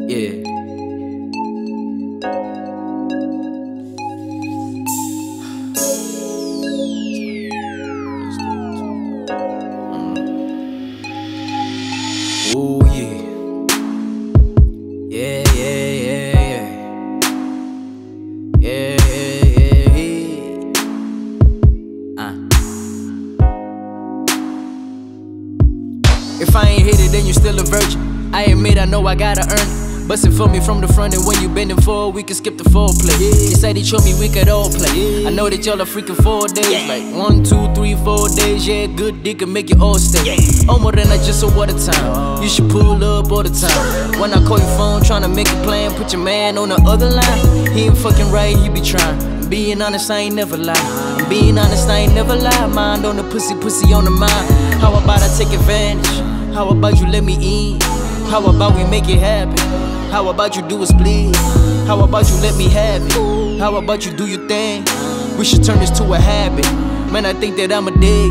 Yeah. Oh yeah. Yeah, yeah, yeah, yeah. Yeah, yeah, yeah, yeah. If I ain't hit it, then you still a virgin. I admit I know I gotta earn it. Bust it for me from the front, and when you bending forward, we can skip the foreplay. You said he showed me we could all play. I know that y'all are freaking 4 days, like 1, 2, 3, 4 days. Yeah, good dick can make you all stay. Oh, more than just a water time. You should pull up all the time. When I call your phone, tryna make a plan, put your man on the other line. He ain't fucking right, he be trying. Being honest, I ain't never lie. Being honest, I ain't never lie. Mind on the pussy, pussy on the mind. How about I take advantage? How about you let me in? How about we make it happen? How about you do a split? How about you let me have it? How about you do your thing? We should turn this to a habit. Man, I think that I'm a dig.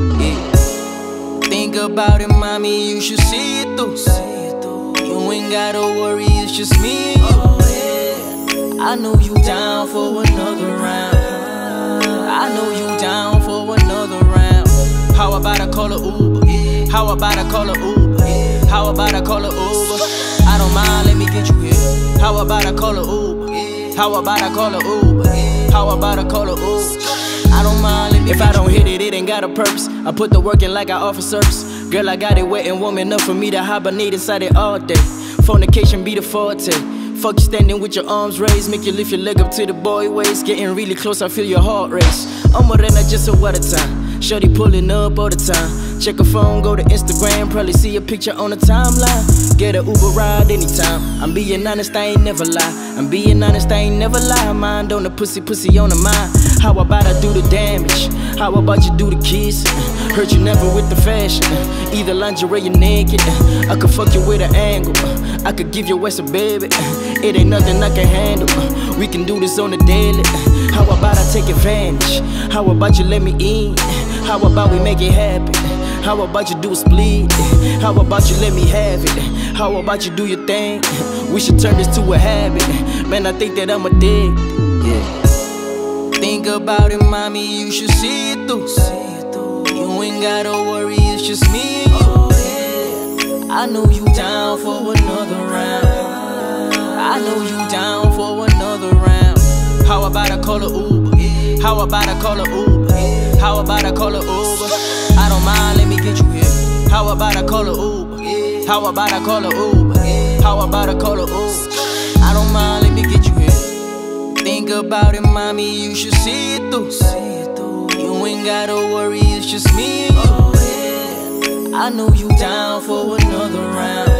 Yeah. Think about it, mommy, you should see it through. You ain't gotta worry, it's just me and you. I know you down for another round. I know you down for another round. How about I call a Uber? How about I call a Uber? How about I call a Uber? I don't mind, let me get you here. How about I call a Uber? How about I call a Uber? How about I call a Uber? I don't mind, let me if I don't hit it, it ain't got a purpose. I put the work in like I offer service. Girl, I got it wet and warm enough for me to hibernate inside it all day. Fornication be the forte. Fuck you standing with your arms raised. Make you lift your leg up to the boy waist. Getting really close, I feel your heart race. I'm more than just a water time. Shorty pulling up all the time. Check her phone, go to Instagram. Probably see a picture on the timeline. Get a Uber ride anytime. I'm being honest, I ain't never lie. I'm being honest, I ain't never lie. Mind on the pussy, pussy on the mind. How about I do the damage? How about you do the kiss? Hurt you never with the fashion. Either lingerie or naked. I could fuck you with an angle. I could give your ass a baby. It ain't nothing I can handle. We can do this on the daily. How about I take advantage? How about you let me in? How about we make it happen? How about you do a split? How about you let me have it? How about you do your thing? We should turn this to a habit. Man, I think that I'm a dig. Yeah. Think about it, mommy, you should see it through. You ain't gotta worry, it's just me and you. I know you down for another round. I know you down for another round. How about I call a Uber? How about I call a Uber? How about I call a Uber? I don't mind, let me get you here. How about I call a Uber? How about I call a Uber? How about I call a Uber? I don't mind, let me get you here. Think about it, mommy, you should see it through. You ain't gotta worry, it's just me and you. I know you down for another round.